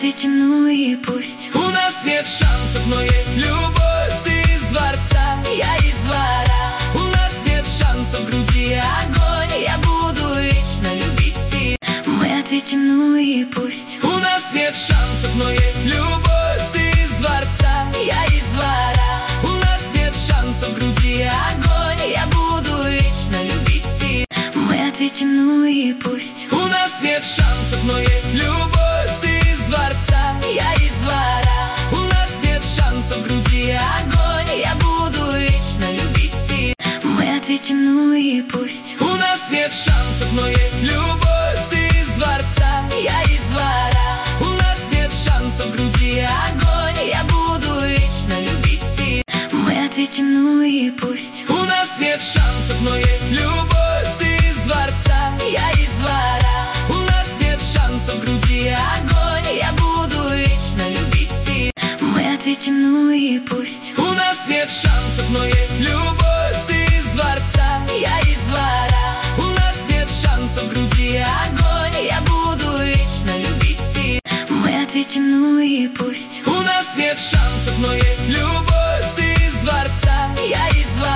ответим, ну и пусть. У нас нет шансов, но есть любовь. Ты из дворца, я из двора. у нас нет шансов, в груди огонь. Я буду вечно любить тебя. Мы ответим, ну и пусть. У нас нет шансов, но есть любовь. Ты из дворца, я из двора. у нас нет шансов, в груди огонь. Я буду вечно любить тебя. Мы ответим, ну и пусть. У нас нет шансов, но есть любовь. Ты из дворца, я из двора. у нас нет шансов, в груди огонь. Я буду вечно любить тебя. Мы ответим, ну и пусть. У нас нет шансов, но есть любовь. Ты из дворца, я из двора. у нас нет шансов, в груди огонь. Я буду вечно любить тебя. Мы ответим, ну и пусть. У нас нет шансов, но есть любовь. Ты из дворца, я из двора. у нас нет шансов, в груди огонь. Я буду вечно любить тебя. Мы ответим, ну и пусть. У нас нет шансов, но есть любовь. Ты из дворца, я из двора. у нас нет шансов, в груди огонь. Я буду вечно любить тебя. Мы ответим, ну и пусть. У нас нет шансов, но есть любовь. Ты из дворца, я из